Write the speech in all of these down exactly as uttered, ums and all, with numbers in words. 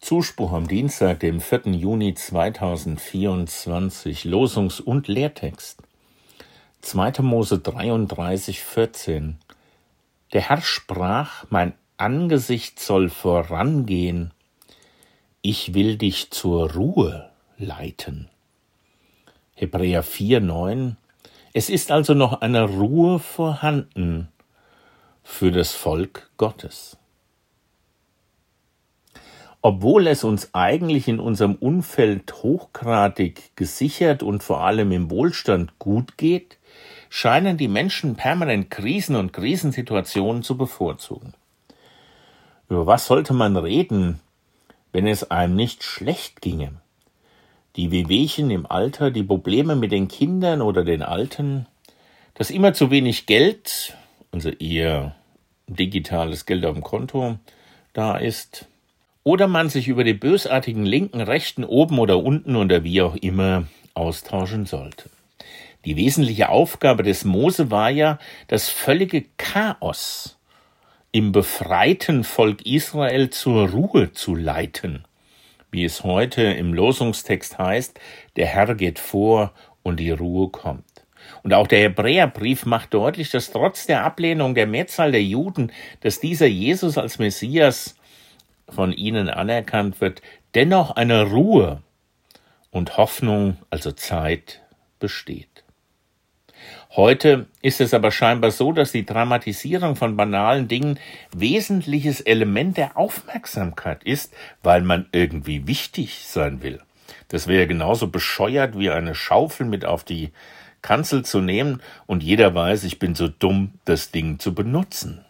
Zuspruch am Dienstag, dem vierten Juni zweitausendvierundzwanzig, Losungs- und Lehrtext. zweiter Mose dreiunddreißig, vierzehn. Der Herr sprach, mein Angesicht soll vorangehen, ich will dich zur Ruhe leiten. Hebräer vier, neun. Es ist also noch eine Ruhe vorhanden für das Volk Gottes. Obwohl es uns eigentlich in unserem Umfeld hochgradig gesichert und vor allem im Wohlstand gut geht, scheinen die Menschen permanent Krisen und Krisensituationen zu bevorzugen. Über was sollte man reden, wenn es einem nicht schlecht ginge? Die Wehwehchen im Alter, die Probleme mit den Kindern oder den Alten, das immer zu wenig Geld, also eher digitales Geld auf dem Konto, da ist, oder man sich über die bösartigen Linken, Rechten, oben oder unten oder wie auch immer austauschen sollte. Die wesentliche Aufgabe des Mose war ja, das völlige Chaos im befreiten Volk Israel zur Ruhe zu leiten. Wie es heute im Losungstext heißt, der Herr geht vor und die Ruhe kommt. Und auch der Hebräerbrief macht deutlich, dass trotz der Ablehnung der Mehrzahl der Juden, dass dieser Jesus als Messias von ihnen anerkannt wird, dennoch eine Ruhe und Hoffnung, also Zeit, besteht. Heute ist es aber scheinbar so, dass die Dramatisierung von banalen Dingen wesentliches Element der Aufmerksamkeit ist, weil man irgendwie wichtig sein will. Das wäre genauso bescheuert, wie eine Schaufel mit auf die Kanzel zu nehmen und jeder weiß, ich bin so dumm, das Ding zu benutzen.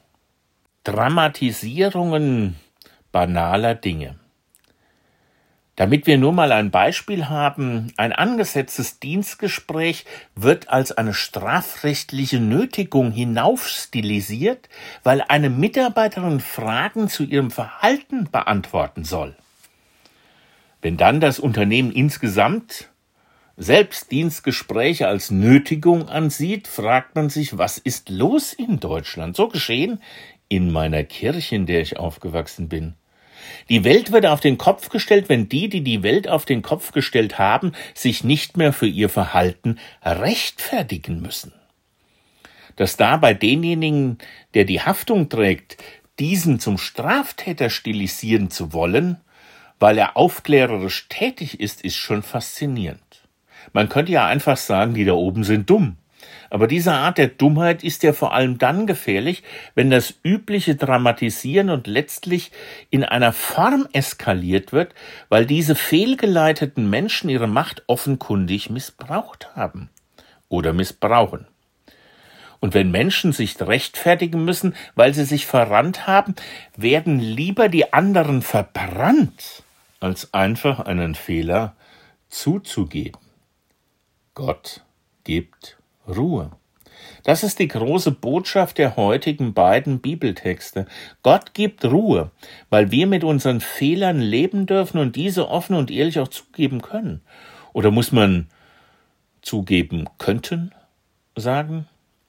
Dramatisierungen banaler Dinge. Damit wir nur mal ein Beispiel haben, ein angesetztes Dienstgespräch wird als eine strafrechtliche Nötigung hinaufstilisiert, weil eine Mitarbeiterin Fragen zu ihrem Verhalten beantworten soll. Wenn dann das Unternehmen insgesamt selbst Dienstgespräche als Nötigung ansieht, fragt man sich, was ist los in Deutschland? So geschehen in meiner Kirche, in der ich aufgewachsen bin. Die Welt wird auf den Kopf gestellt, wenn die, die die Welt auf den Kopf gestellt haben, sich nicht mehr für ihr Verhalten rechtfertigen müssen. Dass da bei denjenigen, der die Haftung trägt, diesen zum Straftäter stilisieren zu wollen, weil er aufklärerisch tätig ist, ist schon faszinierend. Man könnte ja einfach sagen, die da oben sind dumm. Aber diese Art der Dummheit ist ja vor allem dann gefährlich, wenn das übliche Dramatisieren und letztlich in einer Form eskaliert wird, weil diese fehlgeleiteten Menschen ihre Macht offenkundig missbraucht haben oder missbrauchen. Und wenn Menschen sich rechtfertigen müssen, weil sie sich verrannt haben, werden lieber die anderen verbrannt, als einfach einen Fehler zuzugeben. Gott gibt Ruhe. Das ist die große Botschaft der heutigen beiden Bibeltexte. Gott gibt Ruhe, weil wir mit unseren Fehlern leben dürfen und diese offen und ehrlich auch zugeben können. Oder muss man zugeben könnten sagen?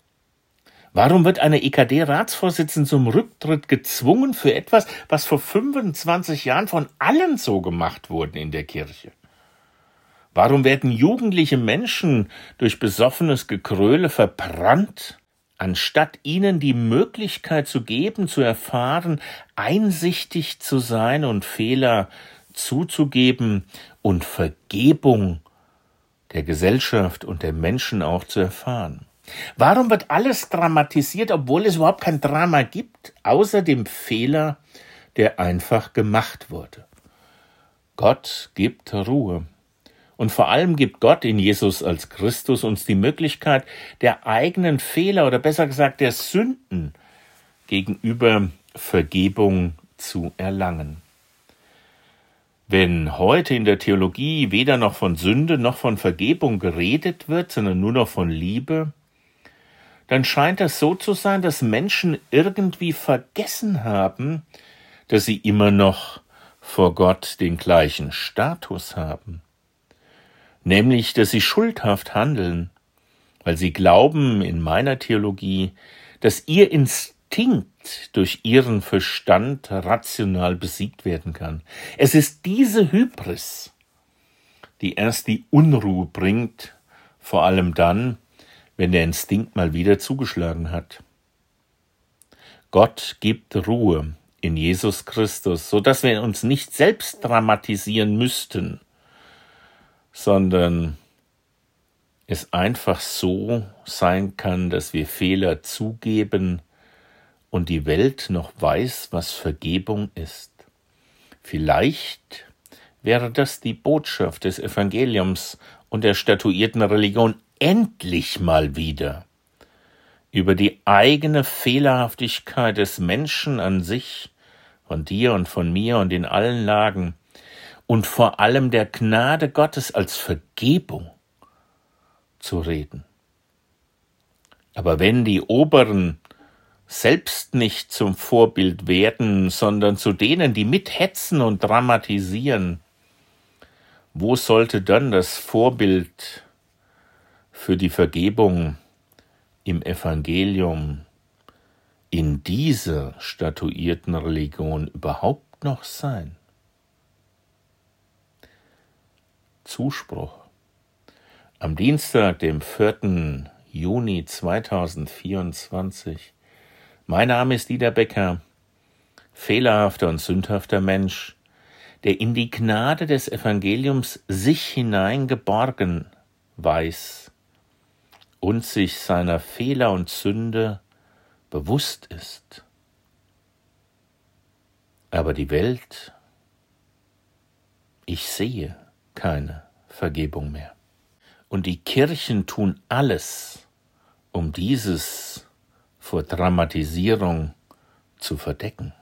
Warum wird eine E K D-Ratsvorsitzende zum Rücktritt gezwungen für etwas, was vor fünfundzwanzig Jahren von allen so gemacht wurde in der Kirche? Warum werden jugendliche Menschen durch besoffenes Gekröle verbrannt, anstatt ihnen die Möglichkeit zu geben, zu erfahren, einsichtig zu sein und Fehler zuzugeben und Vergebung der Gesellschaft und der Menschen auch zu erfahren? Warum wird alles dramatisiert, obwohl es überhaupt kein Drama gibt, außer dem Fehler, der einfach gemacht wurde? Gott gibt Ruhe. Und vor allem gibt Gott in Jesus als Christus uns die Möglichkeit, der eigenen Fehler oder besser gesagt der Sünden gegenüber Vergebung zu erlangen. Wenn heute in der Theologie weder noch von Sünde noch von Vergebung geredet wird, sondern nur noch von Liebe, dann scheint es so zu sein, dass Menschen irgendwie vergessen haben, dass sie immer noch vor Gott den gleichen Status haben. Nämlich, dass sie schuldhaft handeln, weil sie glauben in meiner Theologie, dass ihr Instinkt durch ihren Verstand rational besiegt werden kann. Es ist diese Hybris, die erst die Unruhe bringt, vor allem dann, wenn der Instinkt mal wieder zugeschlagen hat. Gott gibt Ruhe in Jesus Christus, so dass wir uns nicht selbst dramatisieren müssten, sondern es einfach so sein kann, dass wir Fehler zugeben und die Welt noch weiß, was Vergebung ist. Vielleicht wäre das die Botschaft des Evangeliums und der statuierten Religion, endlich mal wieder über die eigene Fehlerhaftigkeit des Menschen an sich, von dir und von mir und in allen Lagen, und vor allem der Gnade Gottes als Vergebung zu reden. Aber wenn die Oberen selbst nicht zum Vorbild werden, sondern zu denen, die mithetzen und dramatisieren, wo sollte dann das Vorbild für die Vergebung im Evangelium in dieser statuierten Religion überhaupt noch sein? Zuspruch. Am Dienstag, dem vierten Juni zweitausendvierundzwanzig. Mein Name ist Dieter Becker, fehlerhafter und sündhafter Mensch, der in die Gnade des Evangeliums sich hineingeborgen weiß und sich seiner Fehler und Sünde bewusst ist. Aber die Welt, ich sehe keine Vergebung mehr. Und die Kirchen tun alles, um dieses vor Dramatisierung zu verdecken.